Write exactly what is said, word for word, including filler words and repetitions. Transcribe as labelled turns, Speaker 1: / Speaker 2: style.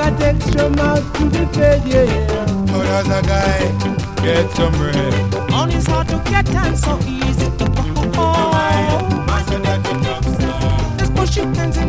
Speaker 1: got extra mouth to be fed, yeah, yeah.
Speaker 2: How does a guy get some bread?
Speaker 3: On his hard to get and so easy to go.
Speaker 2: I said that it comes now.
Speaker 3: Let's push it and